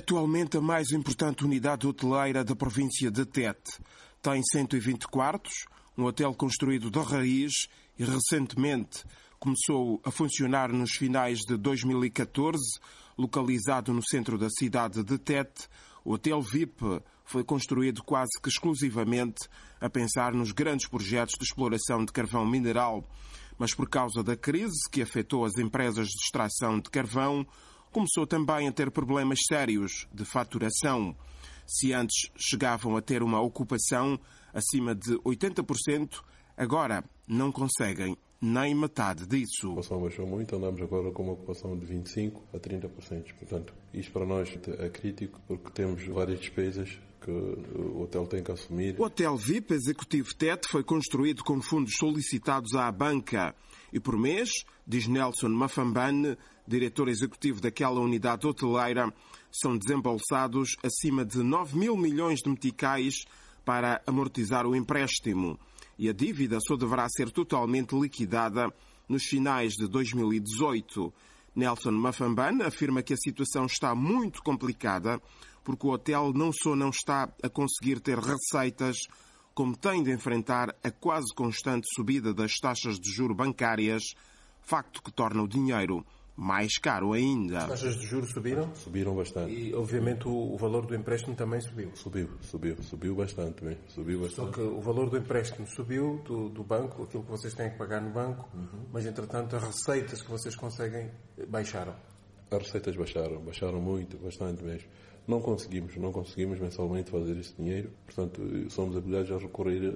atualmente a mais importante unidade hoteleira da província de Tete. Tem 120 quartos, um hotel construído de raiz e recentemente começou a funcionar nos finais de 2014, localizado no centro da cidade de Tete. O Hotel VIP foi construído quase que exclusivamente a pensar nos grandes projetos de exploração de carvão mineral, mas por causa da crise que afetou as empresas de extração de carvão, começou também a ter problemas sérios de faturação. Se antes chegavam a ter uma ocupação acima de 80%, agora não conseguem nem metade disso. A ocupação baixou muito, andamos agora com uma ocupação de 25% a 30%. Portanto, isto para nós é crítico porque temos várias despesas que o hotel tem que assumir. O Hotel VIP Executivo Tete foi construído com fundos solicitados à banca e por mês, diz Nelson Mafambane, diretor executivo daquela unidade hoteleira, são desembolsados acima de 9 mil milhões de meticais para amortizar o empréstimo e a dívida só deverá ser totalmente liquidada nos finais de 2018. Nelson Mafambane afirma que a situação está muito complicada porque o hotel não só não está a conseguir ter receitas, como tem de enfrentar a quase constante subida das taxas de juros bancárias, facto que torna o dinheiro mais caro ainda. As taxas de juros subiram? Subiram bastante. E, obviamente, o valor do empréstimo também subiu? Subiu bastante também. Só que o valor do empréstimo subiu do banco, aquilo que vocês têm que pagar no banco, mas, entretanto, as receitas que vocês conseguem baixaram? As receitas baixaram muito, bastante mesmo. Não conseguimos mensalmente fazer esse dinheiro, portanto, somos obrigados a recorrer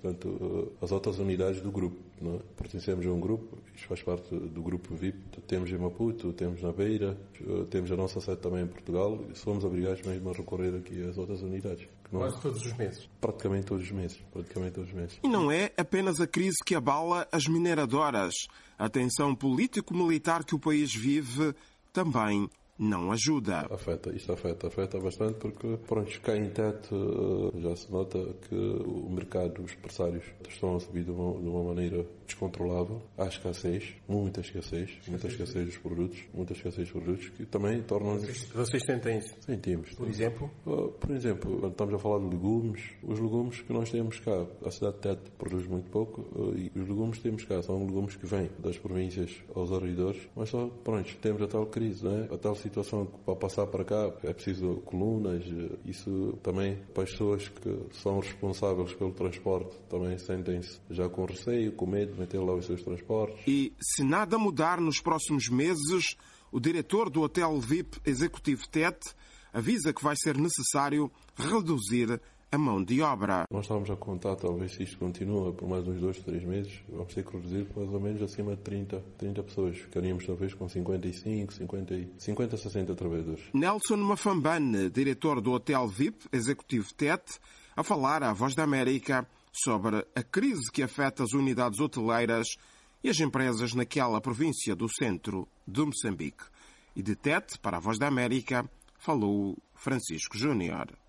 às outras unidades do grupo. Não é? Pertencemos a um grupo, isto faz parte do grupo VIP, temos em Maputo, temos na Beira, temos a nossa sede também em Portugal, e somos obrigados mesmo a recorrer aqui às outras unidades. Quase todos os meses? Praticamente todos os meses. E não é apenas a crise que abala as mineradoras. A tensão político-militar que o país vive também não ajuda. Isto afeta bastante porque, cá em Tete já se nota que o mercado, os empresários estão a subir de uma maneira descontrolável. Há escassez, muita escassez dos produtos, que também tornam-nos... Vocês sentem isso? Sentimos. Por exemplo? Por exemplo, quando estamos a falar de legumes, os legumes que nós temos cá, a cidade de Tete produz muito pouco e os legumes que temos cá são legumes que vêm das províncias aos arredores, mas só, temos a tal crise, não é? A tal situação que para passar para cá é preciso colunas, isso também para as pessoas que são responsáveis pelo transporte também sentem-se já com receio, com medo de meter lá os seus transportes. E se nada mudar nos próximos meses, o diretor do Hotel VIP Executivo Tete avisa que vai ser necessário reduzir a mão de obra. Nós estamos a contar, talvez se isto continua por mais uns 2, 3 meses, vamos ter que reduzir mais ou menos acima de 30 pessoas. Ficaríamos talvez com 55, 50, 60 trabalhadores. Nelson Mafambane, diretor do Hotel VIP Executivo Tete, a falar à Voz da América sobre a crise que afeta as unidades hoteleiras e as empresas naquela província do centro de Moçambique. E de Tete, para a Voz da América, falou Francisco Júnior.